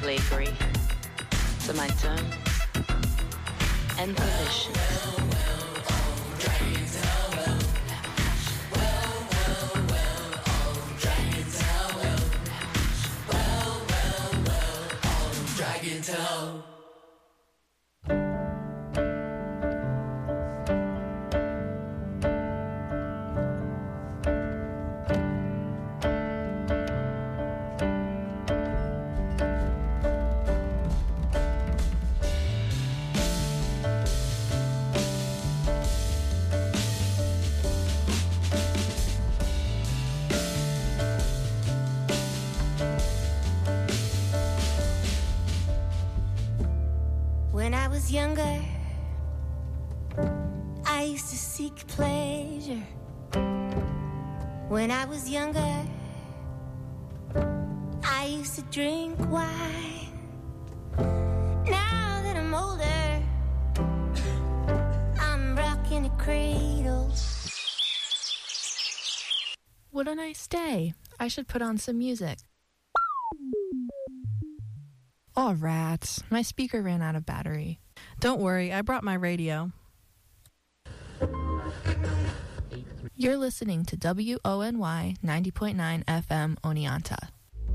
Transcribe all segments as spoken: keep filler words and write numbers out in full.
slavery, Samaitan, and perdition. When I was younger, I used to seek pleasure. When I was younger, I used to drink wine. Now that I'm older, I'm rocking a cradle. What a nice day. I should put on some music. Oh, rats. My speaker ran out of battery. Don't worry, I brought my radio. You're listening to W O N Y ninety point nine F M Oneonta.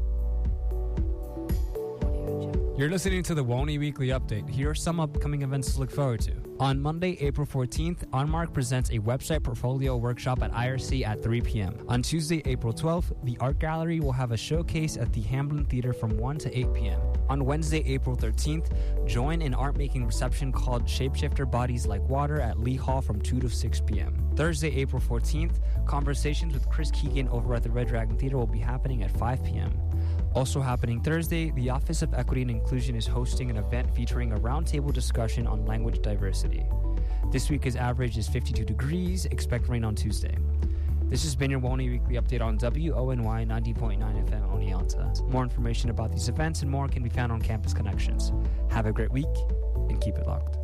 You're listening to the WONY Weekly Update. Here are some upcoming events to look forward to. On Monday, April fourteenth, OnMark presents a website portfolio workshop at I R C at three p.m. On Tuesday, April twelfth, the Art Gallery will have a showcase at the Hamblin Theater from one to eight p.m. On Wednesday, April thirteenth, join an art-making reception called Shapeshifter Bodies Like Water at Lee Hall from two to six p.m. Thursday, April fourteenth, conversations with Chris Keegan over at the Red Dragon Theater will be happening at five p.m. Also happening Thursday, the Office of Equity and Inclusion is hosting an event featuring a roundtable discussion on language diversity. This week's average is fifty-two degrees. Expect rain on Tuesday. This has been your WONY Weekly Update on W O N Y ninety point nine F M Oneonta. More information about these events and more can be found on Campus Connections. Have a great week and keep it locked.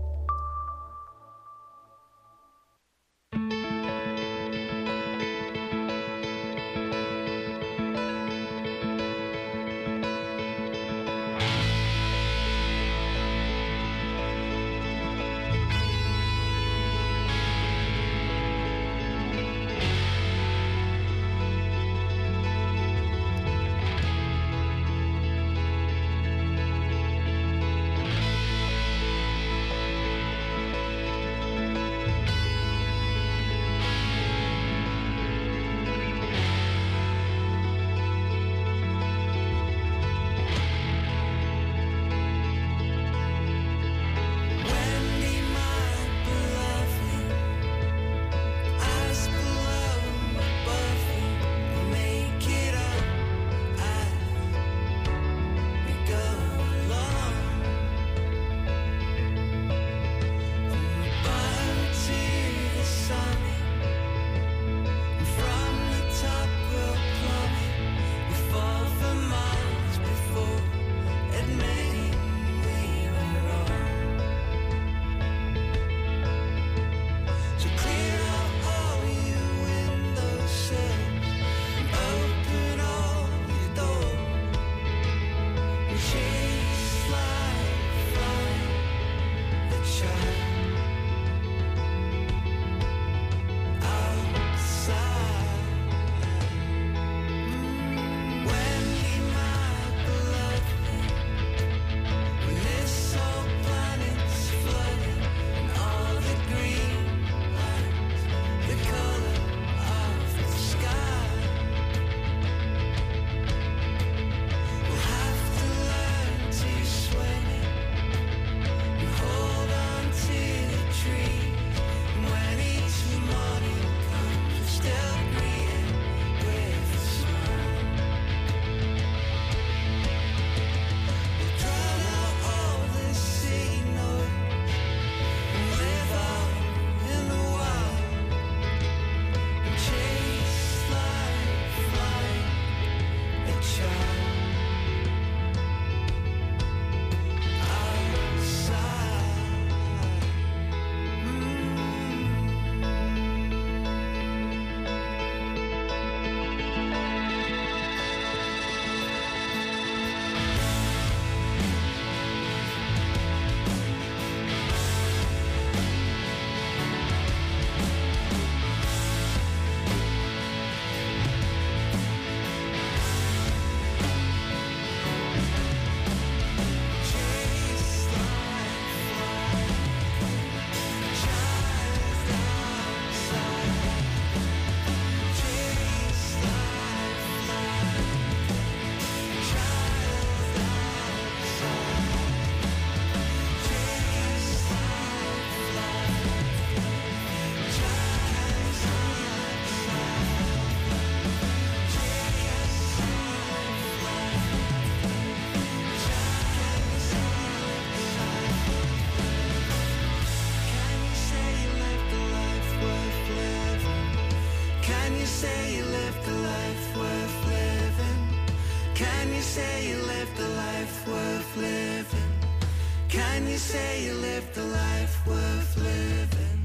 say you lived a life worth living? Can you say you lived a life worth living? Can you say you lived a life worth living?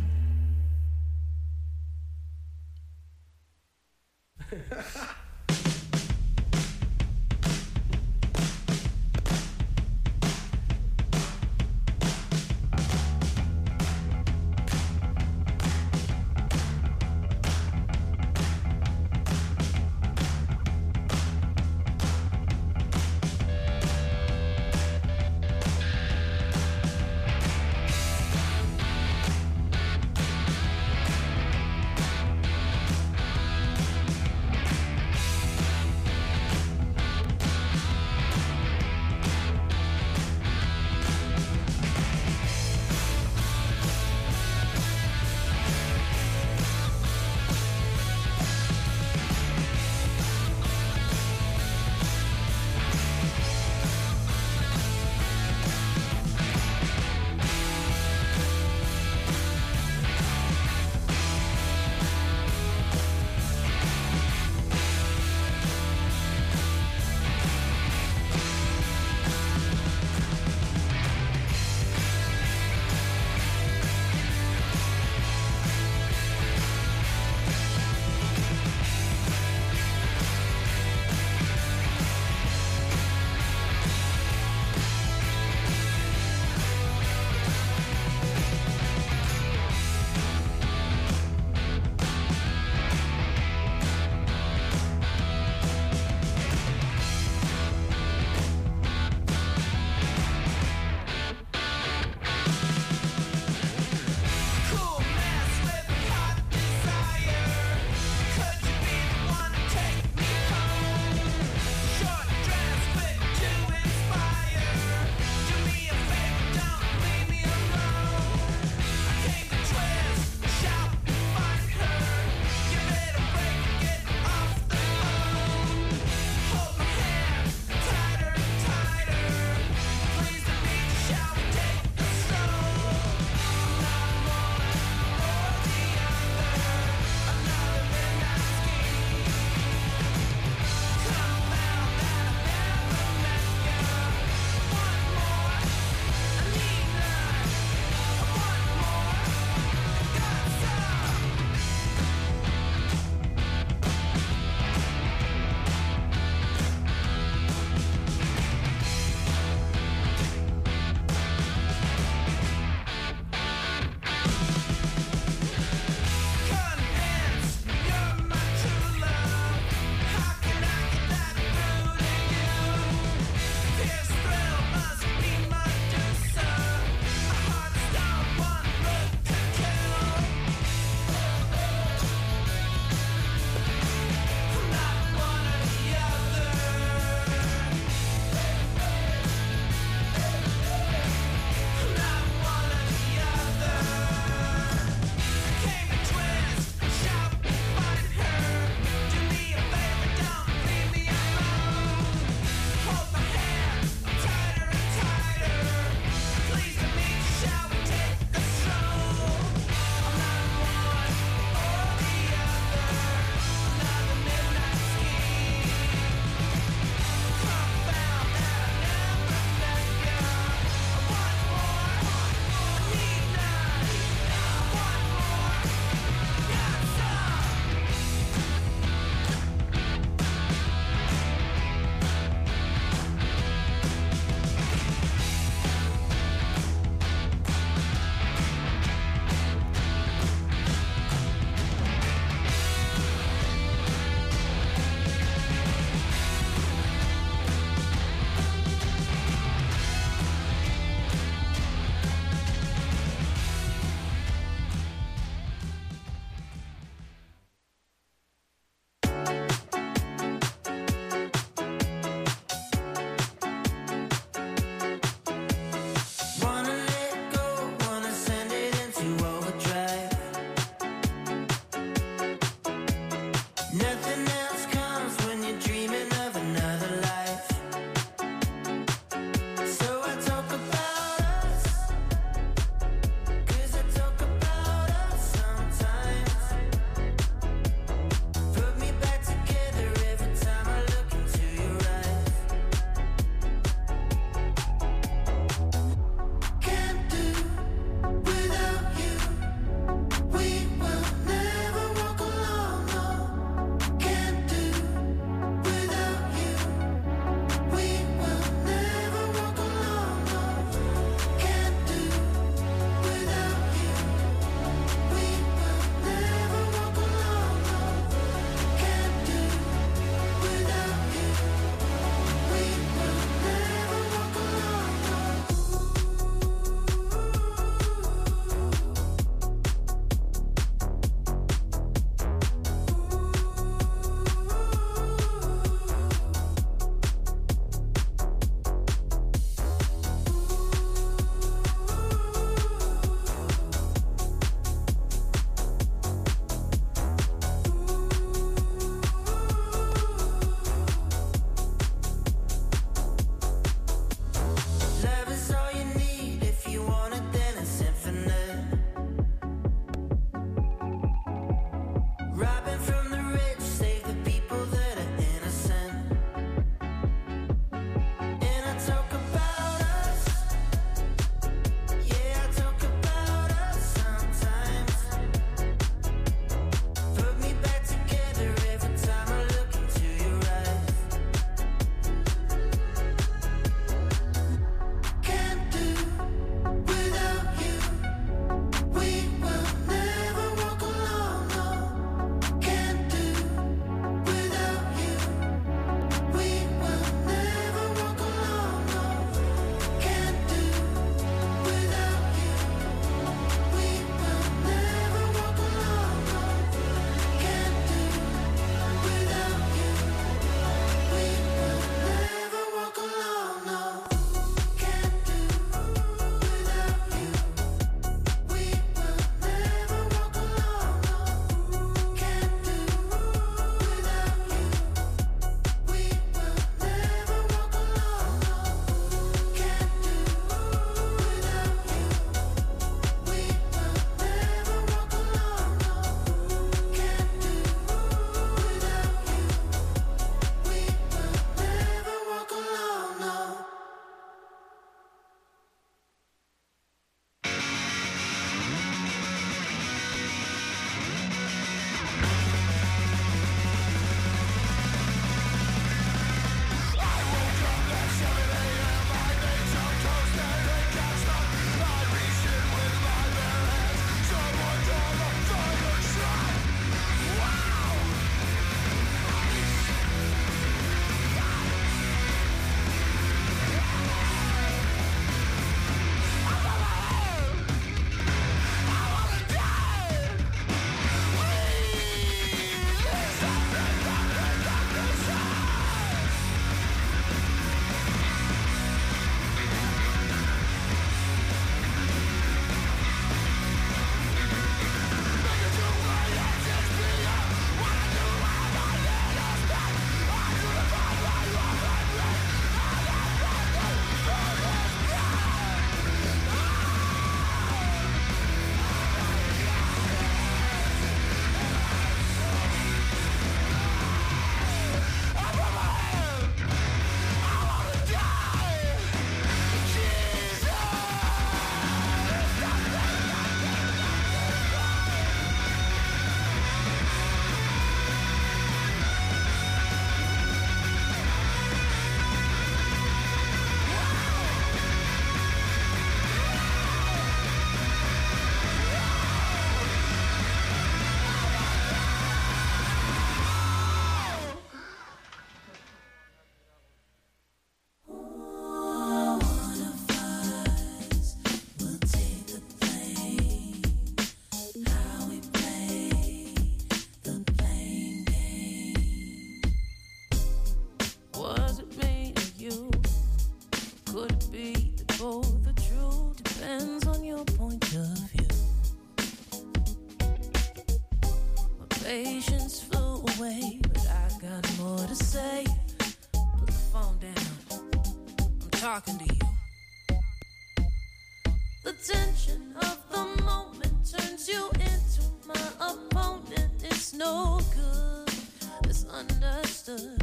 talking to you. The tension of the moment turns you into my opponent. It's no good, it's understood.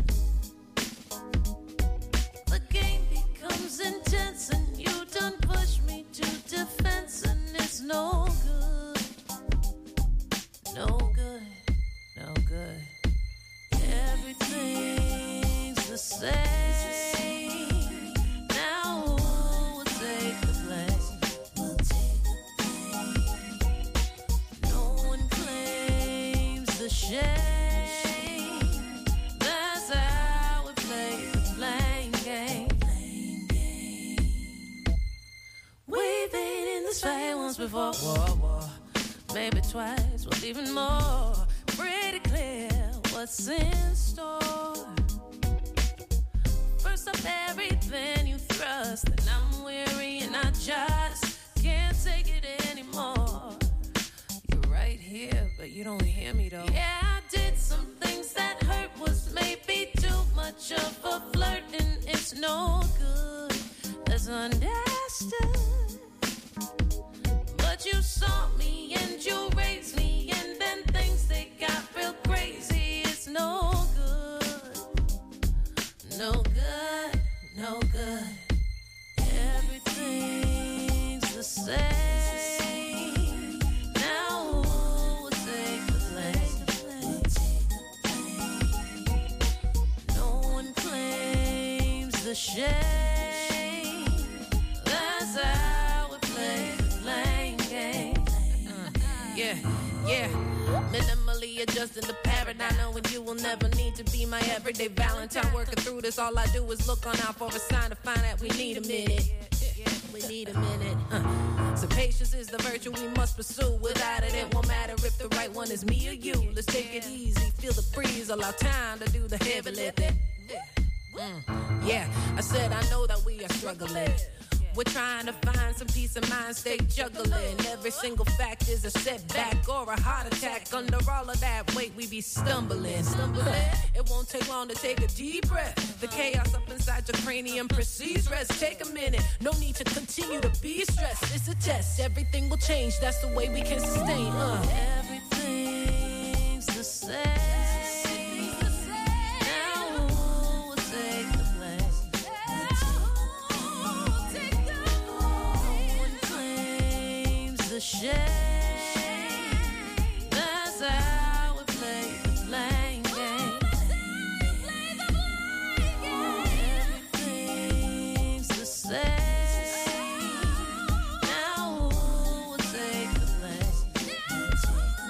The game becomes intense and you done push me to defense, and it's no good, no good, no good. Everything's the same. Now who will take the blame? We'll take the blame. No one claims the shame. That's how we play the blame game. We've been in this fight once before. Whoa, whoa. Maybe twice, well even more. Pretty clear what's in store. First up, everything you thrust, and I'm weary and I just can't take it anymore. You're right here, but you don't hear me though. Yeah, I did some things that hurt, was maybe too much of a flirt, and it's no good, that's understood. But you saw me and you raised me, and then things they got real crazy. It's no good, no good, no good. Everything's the same. Now who will take the blame? No one claims the shame. That's how we play the blame game. Uh, yeah, yeah. Minimally adjusting the paradigm, knowing you will never need to be my everyday Valentine. Working through this, all I do is look on out for a sign to find that we need a minute. We need a minute. Uh. So patience is the virtue we must pursue. Without it, it won't matter if the right one is me or you. Let's take it easy, feel the breeze, allow time to do the heavy lifting. Mm. Yeah, I said I know that we are struggling. We're trying to find some peace of mind, stay juggling. Every single fact is a setback or a heart attack. Under all of that weight, we be stumbling. Stumbling. It won't take long to take a deep breath. The chaos up inside your cranium precedes rest. Take a minute, no need to continue to be stressed. It's a test, everything will change. That's the way we can sustain. Uh. Everything's the same. Shame. That's how we play the blame game. Everything's the same. Now who will take the blame?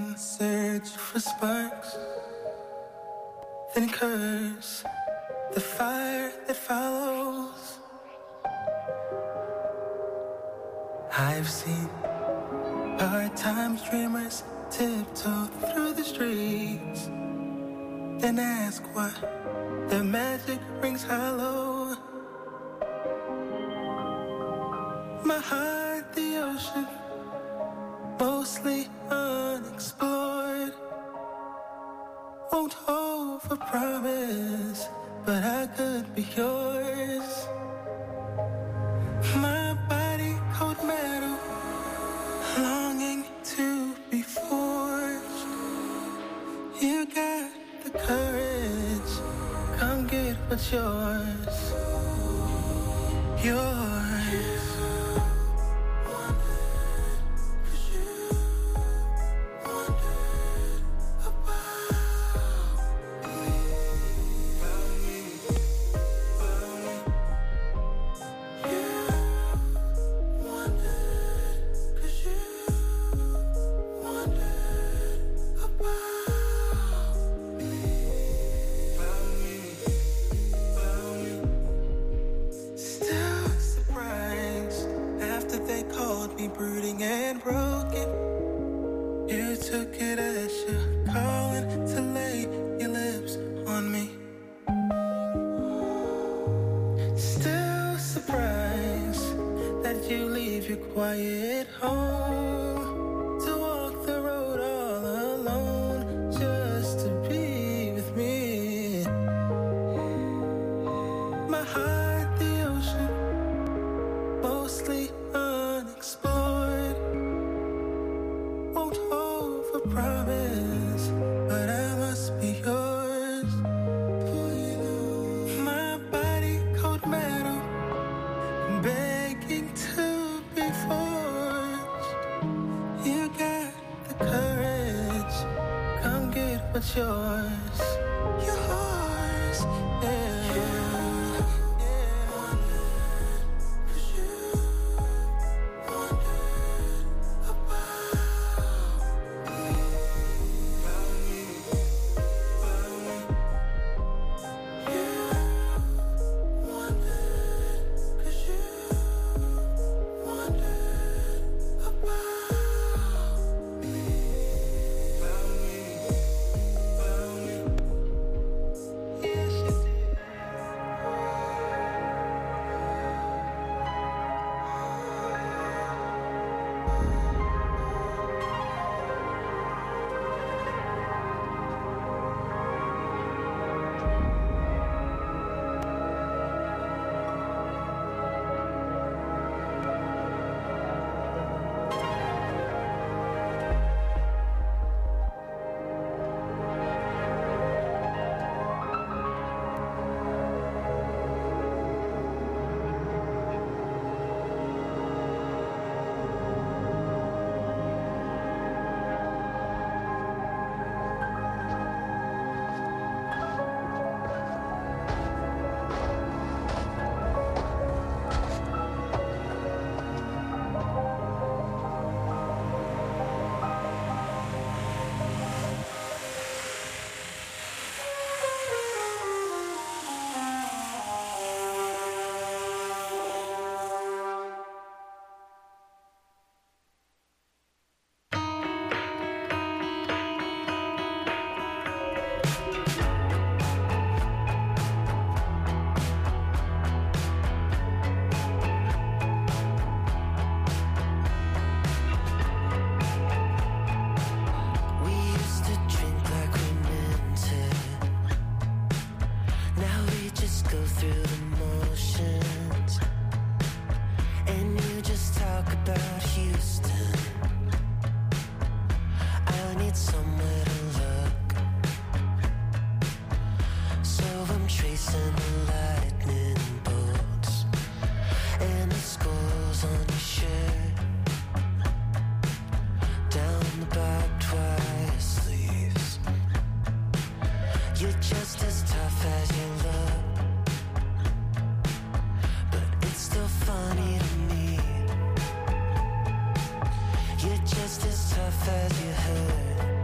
in search for sparks, then curse the fire that follows. I've seen part-time dreamers tiptoe through the streets, then ask why their magic rings hollow. My heart, the ocean, mostly unexplored. Won't hold for promise, but I could be yours. My body, cold metal, longing to be forged. You got the courage, come get what's yours. Yours. Brooding and broken, you took it as your calling to lay your lips on me. Still surprised that you leave your quiet home to walk the road all alone just to be with me. My heart, the ocean, mostly unexplored. Won't hold for promise, but I must be yours. My body, cold metal, begging to be forged. You got the courage, come get what's yours. Yours, yeah. As you heard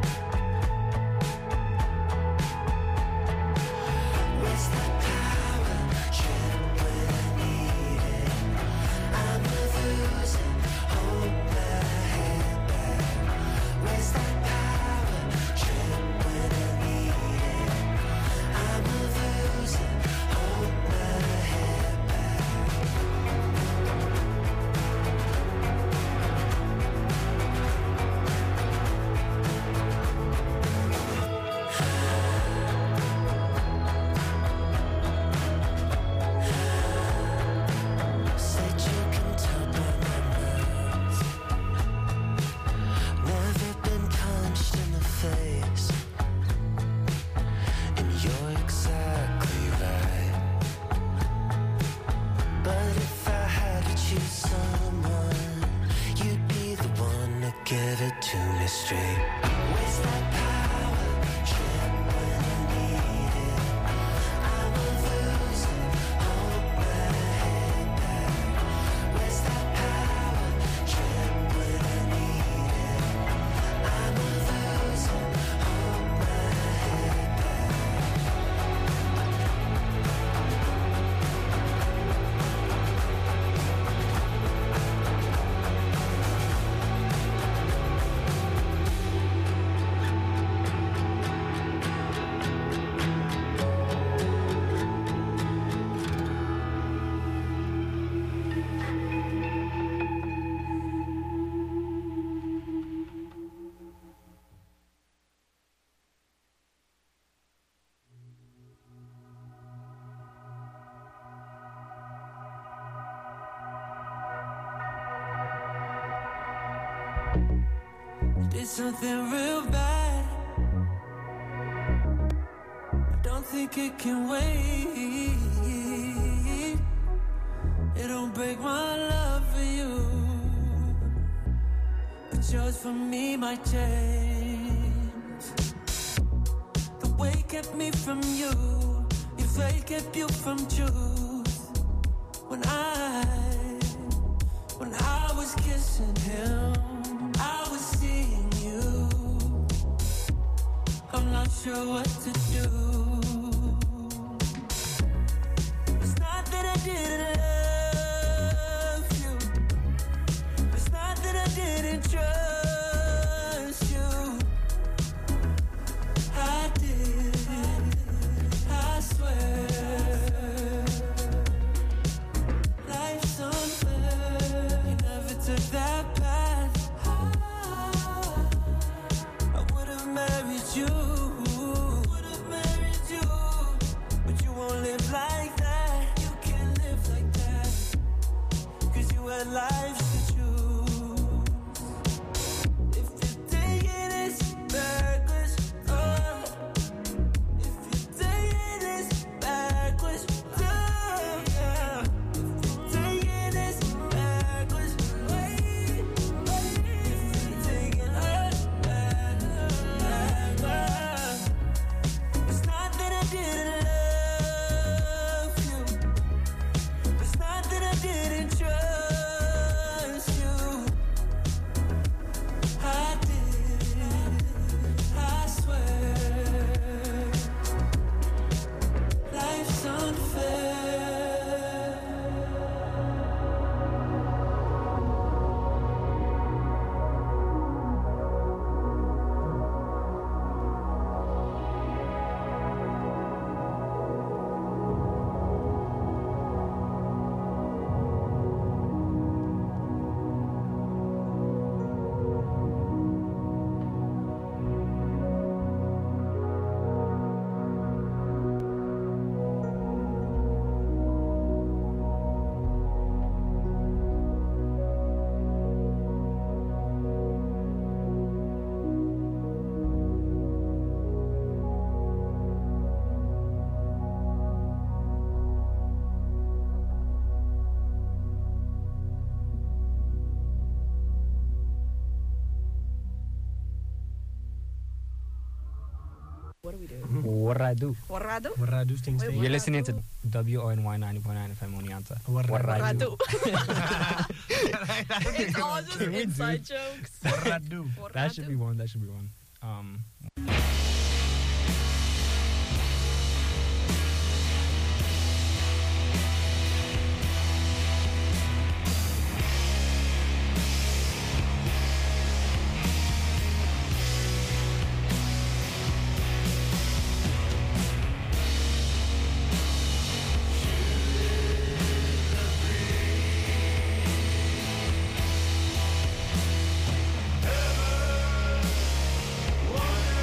something real bad. I don't think it can wait. It don't break my love for you, but yours for me might change. The way kept me from you, your fate kept you from truth. When I, when I was kissing him, I was seeing you. I'm not sure what to do. It's not that I didn't love you. It's not that I didn't trust you. I did, I swear. Life's unfair. You never took that path. I would have married you. Would have married you. But you won't live like that. You can't live like that. Cause you had lives to choose. If you're taking this backwards, oh. If you're taking this backwards, oh, yeah. If you're taking this backwards, wait, wait. If you're taking us back, backwards. It's not that I didn't love you. It's not that I didn't trust you. I did, I swear. Life's unfair. What do we do? What I do? Warrado? Warrado things Wait, thing. You're listening to W O N Y ninety point nine F M Oneonta. What I do. Warrado. It's all just Can we do- inside jokes. Warrado. That should be one. That should be one. Um, One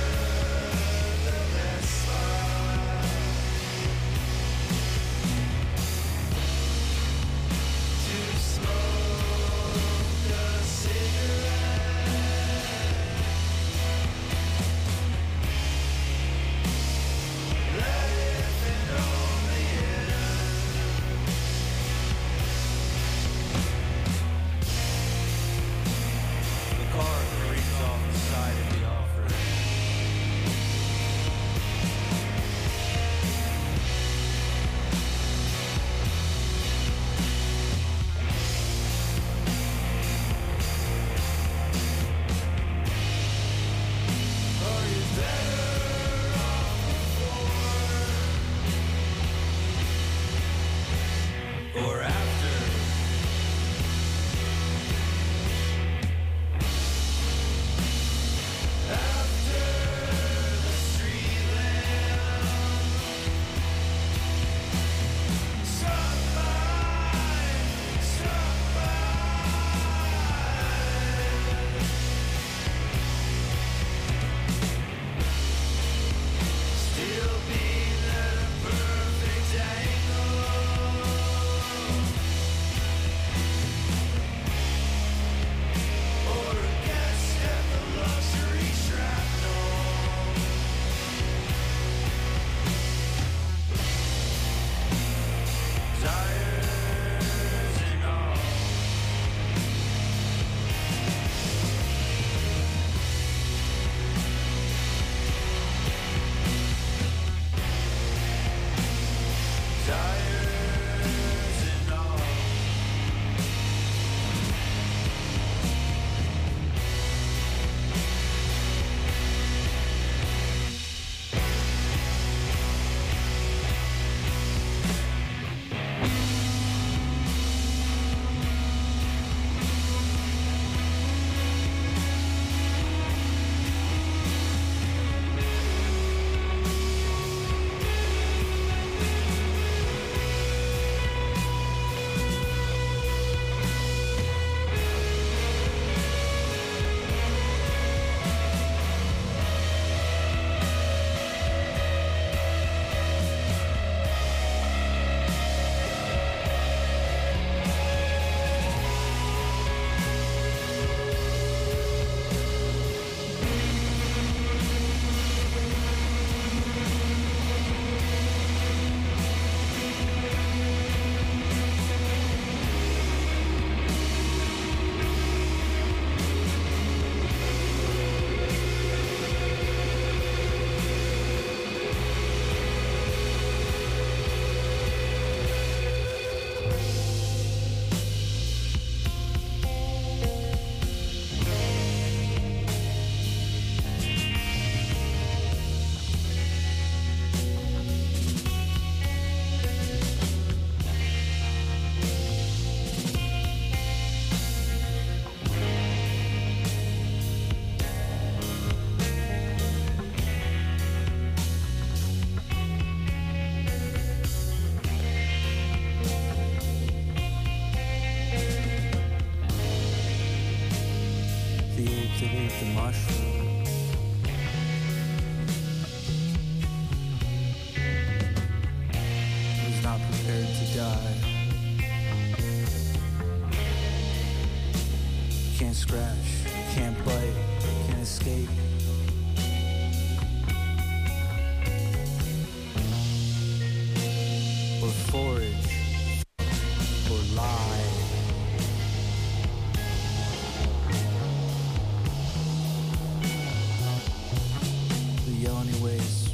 mushroom. Who's not prepared to die. Can't scratch, can't bite, can't escape. Or forage, or lie. The yell anyways.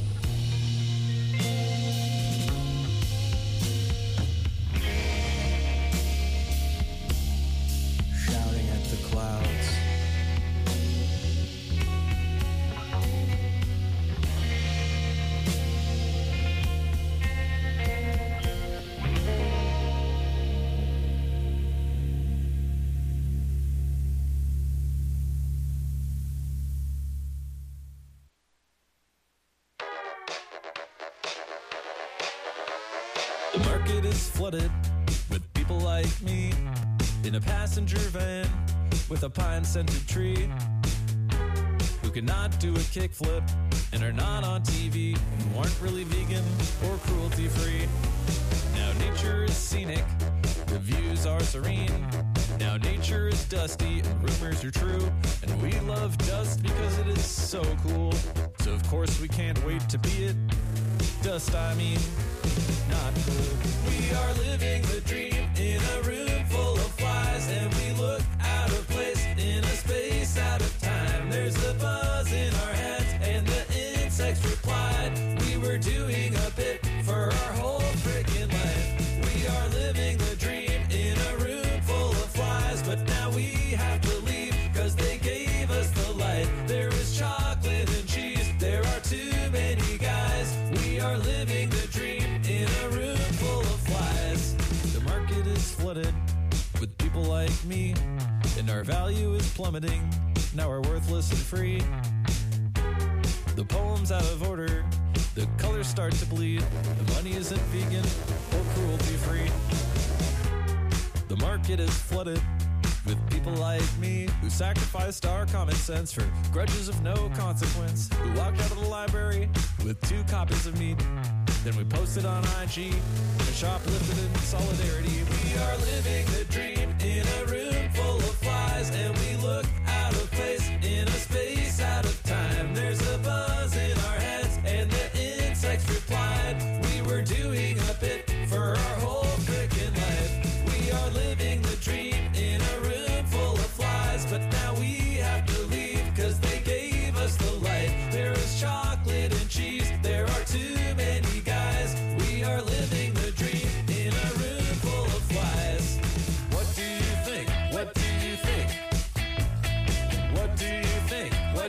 Shouting at the clouds. The market is flooded with people like me in a passenger van with a pine-scented tree who cannot do a kickflip and are not on T V and aren't really vegan or cruelty-free. Now nature is scenic, the views are serene. Now nature is dusty and rumors are true, and we love dust because it is so cool. So of course we can't wait to be it. Dust, I mean, not cool. We are living the dream in a room full of flies, and we look out of place in a space out of time. There's the buzz in our heads, and the insects replied. We were doing a bit for our whole freaking life. We are living the dream in a room full of flies, but now we have to leave, cause they gave us the light. There is chocolate and cheese, there are too many guys. We are living the dream in a room full of flies. The market is flooded with people like me, and our value is plummeting. Now we're worthless and free. The poem's out of order, the colors start to bleed. The money isn't vegan or cruelty free. The market is flooded with people like me who sacrificed our common sense for grudges of no consequence, who walked out of the library with two copies of meat. Then we posted on I G and shoplifted in solidarity. We are living the dream in a room full of flies, and we look out of place in a space out of time. There's a buzz in our heads, and the insects replied. We were doing a bit for our whole freaking life. We are living the dream in a room full of flies, but now we have to leave, cause they gave us the light. There is chocolate and cheese, there are too many guys. We are living the dream in a room full of flies. What do you think? What do you think? What do you think?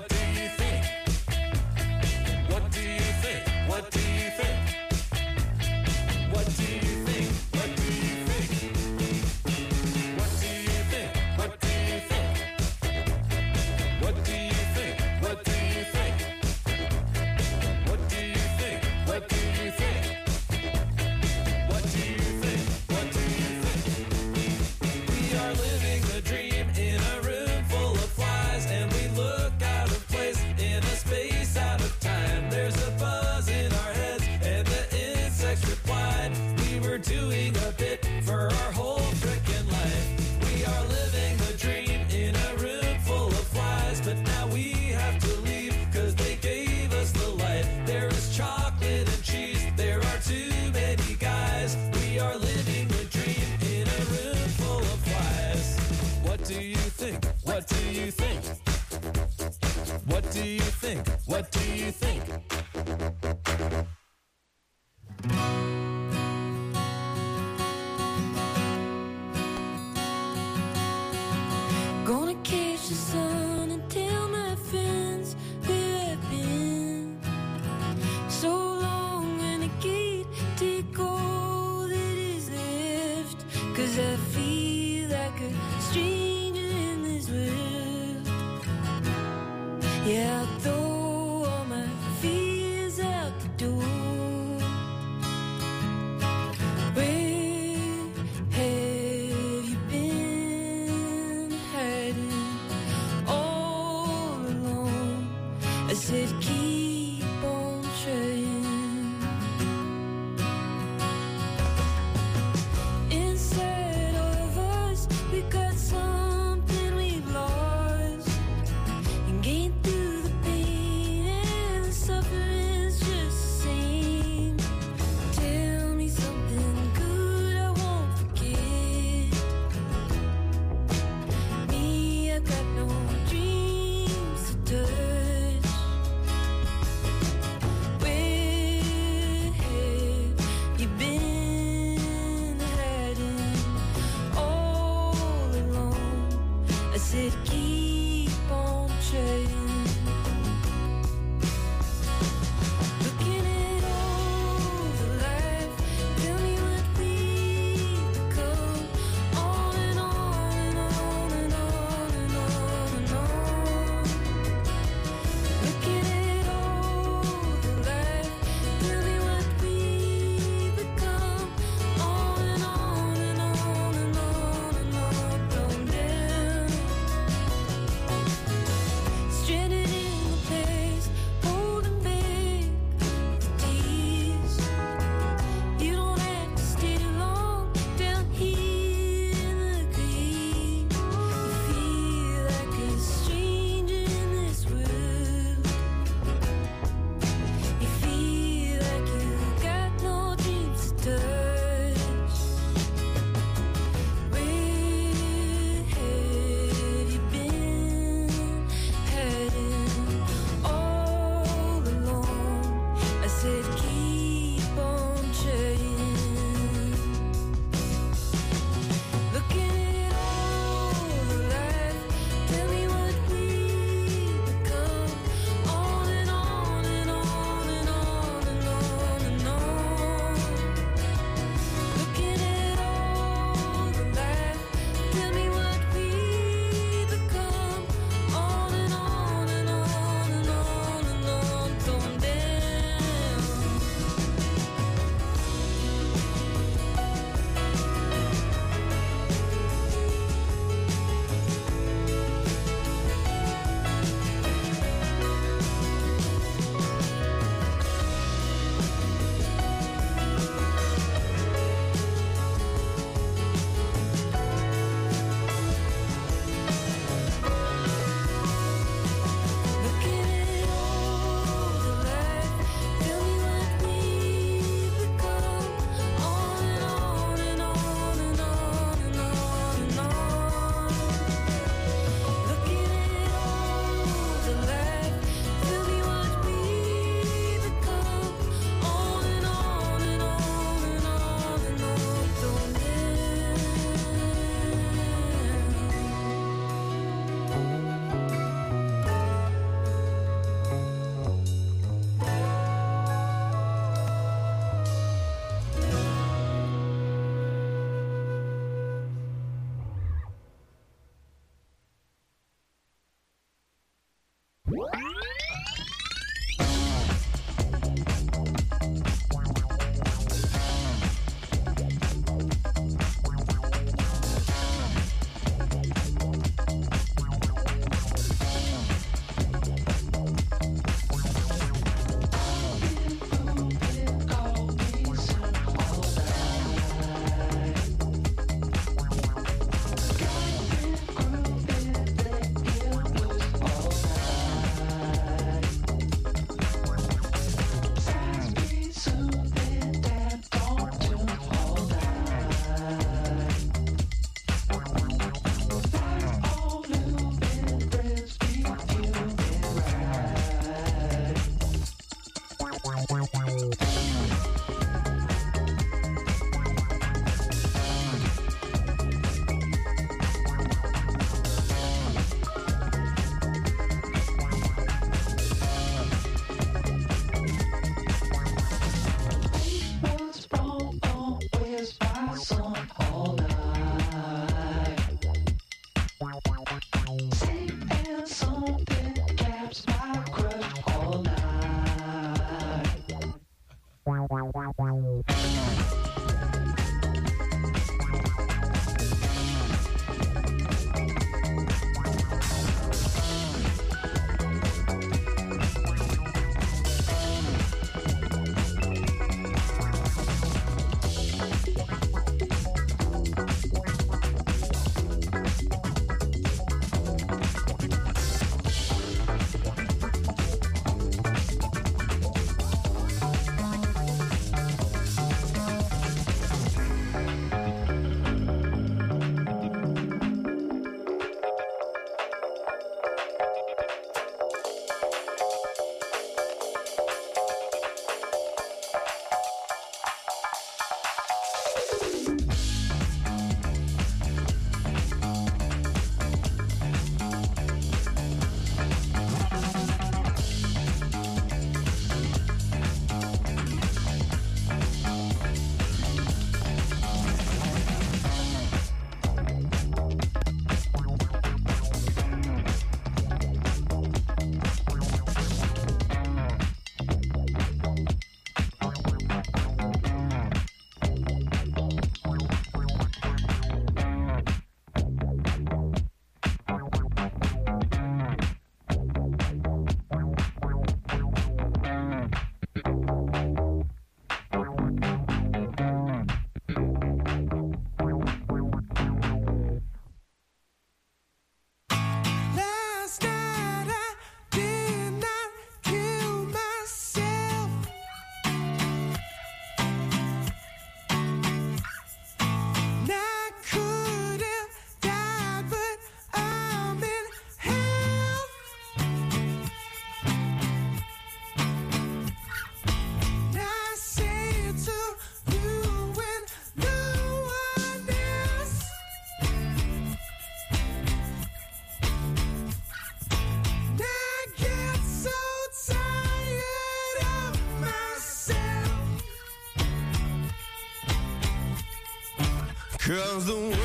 Cause the world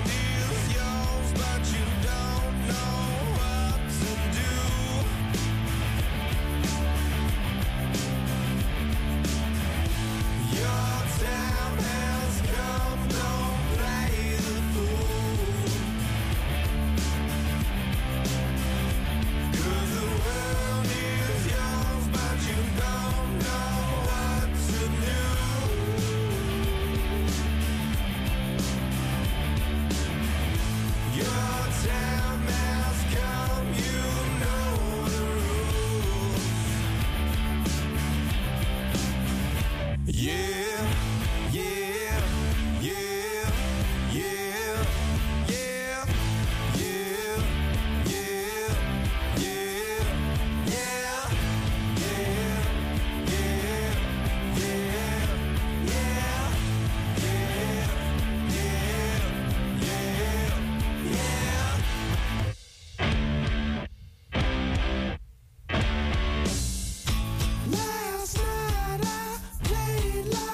is yours, but you don't know what to do. Your time has come, don't play the fool. Cause the world is yours, but you don't know what to do. Your time has come, you know the rules. Yeah, yeah, yeah, yeah, yeah, yeah, yeah, yeah, yeah, yeah, yeah, yeah, yeah, yeah, yeah. Last night I played like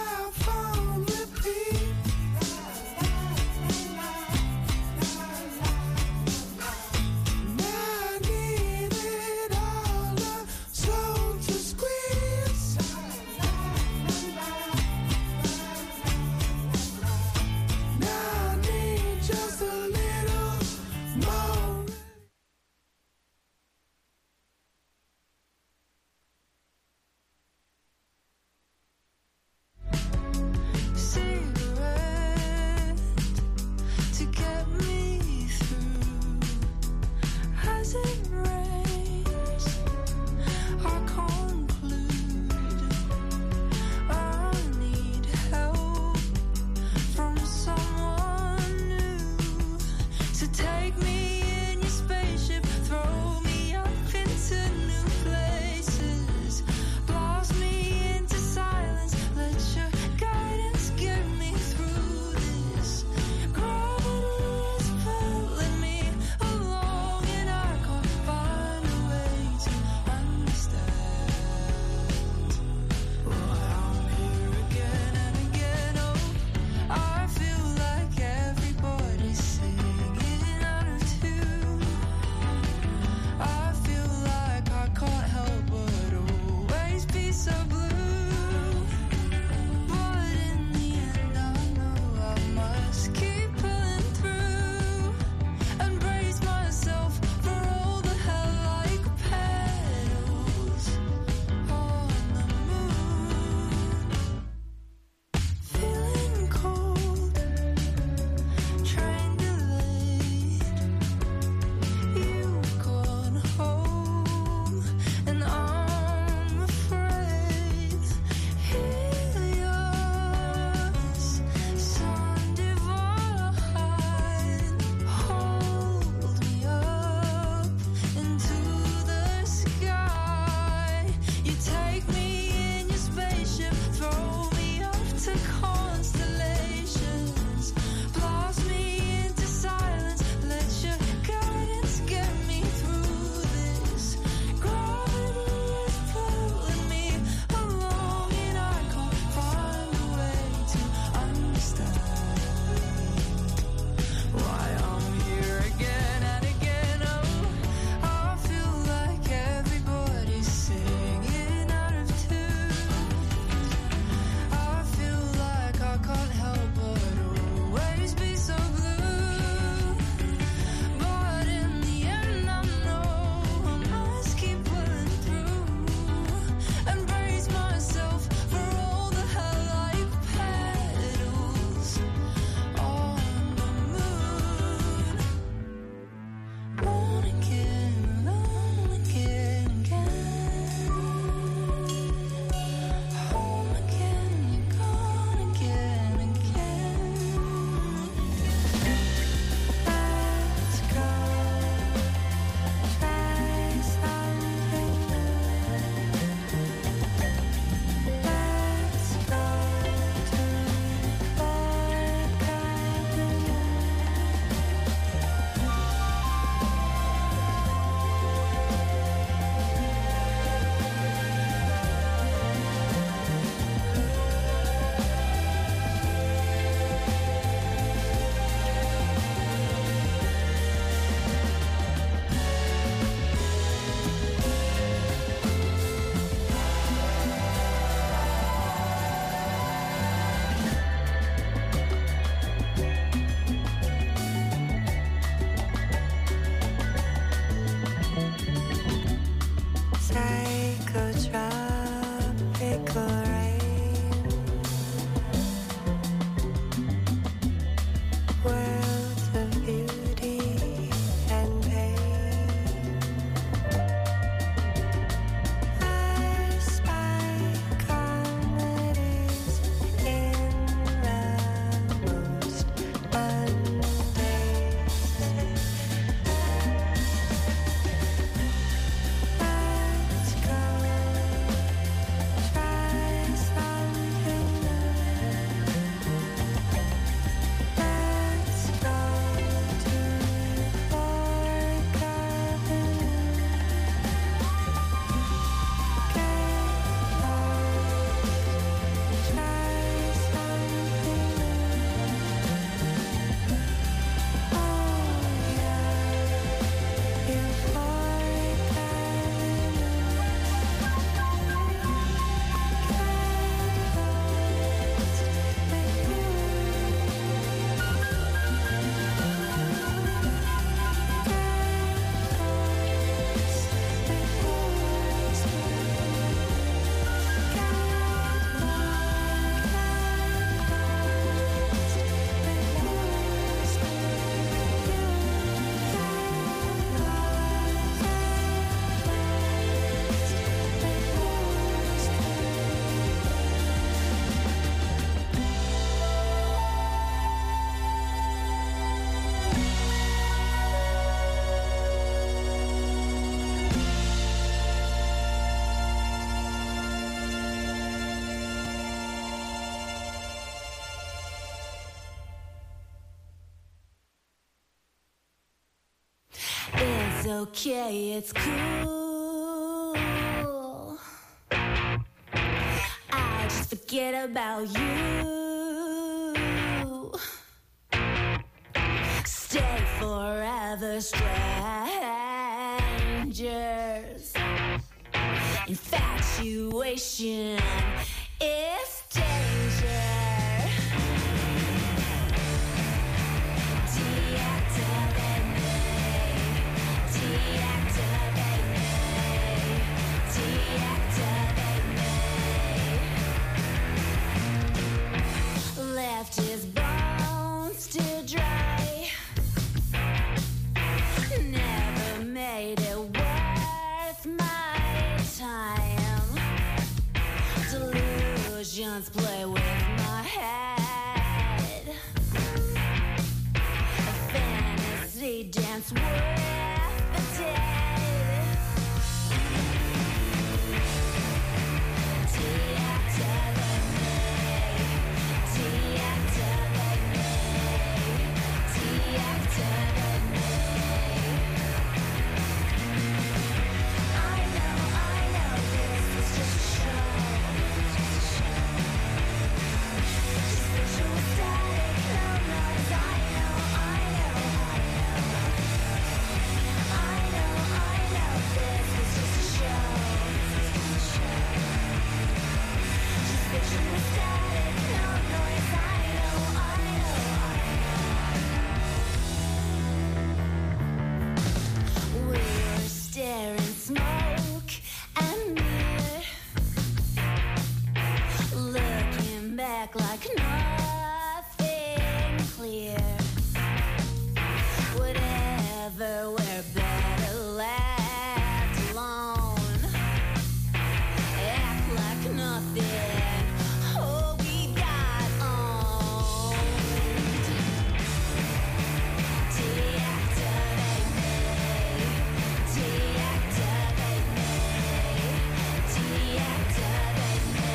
fickle rain, worlds of beauty and pain. I spy comedies in the most mundane. Let's go try something new. Let's go to Park Avenue. Get lost, try something new. Oh yeah, euphoric avenue. It's okay, it's cool. I just forget about you. Stay forever, strangers. Infatuation is danger. Deactivate me. Deactivate me. Deactivate me. Left his bones to dry. Never made it worth my time. Delusions play with my head. A fantasy dance with the dead. Deactivate me. Deactivate me. Deactivate me. I know, I know this is just a show. Just visual static, no noise. I know, I know, I know. I know, I know this is just a show. Just visual static, no noise. I know, I know, I know. We're staring smoke and mirror, looking back like nothing clear. Whatever, we're better left alone. Act like nothing. Oh, we got owned. Deactivate me. Deactivate me. Deactivate me.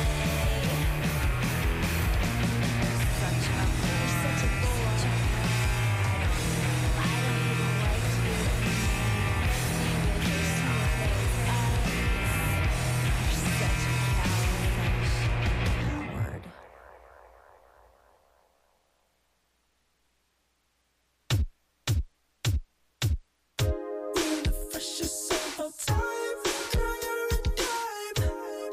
Such a bore. Such a bore. I don't even like you. See with your small eyes. You're such a coward. Coward. The freshest of all time, girl, you're a dime.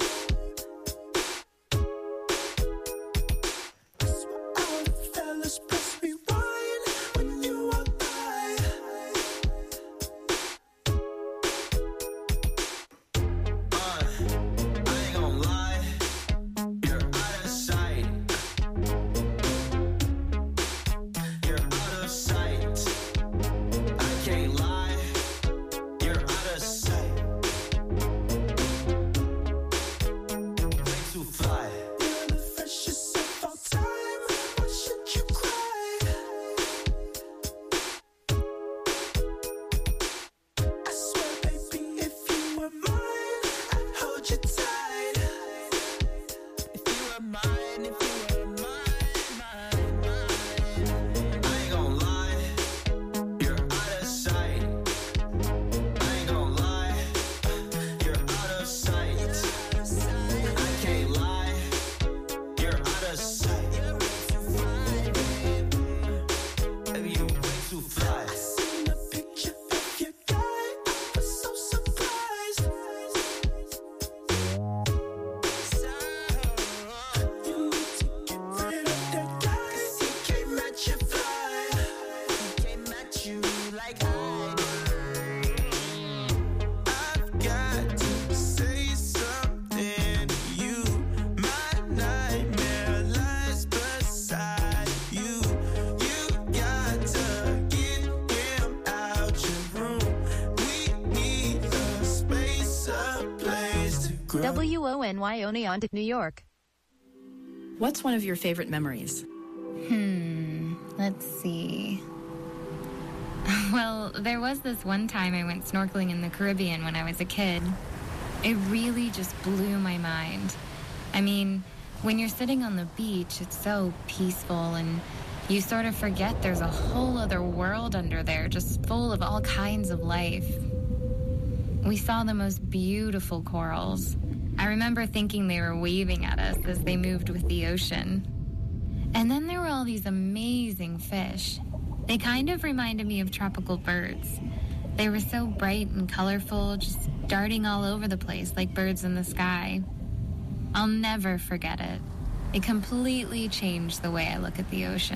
That's why all the fellas press rewind when you walk by. Uh, I ain't gonna lie, W O N Y Oneonta, New York. What's one of your favorite memories? Hmm, let's see. Well, there was this one time I went snorkeling in the Caribbean when I was a kid. It really just blew my mind. I mean, when you're sitting on the beach, it's so peaceful and you sort of forget there's a whole other world under there just full of all kinds of life. We saw the most beautiful corals. I remember thinking they were waving at us as they moved with the ocean. And then there were all these amazing fish. They kind of reminded me of tropical birds. They were so bright and colorful, just darting all over the place like birds in the sky. I'll never forget it. It completely changed the way I look at the ocean.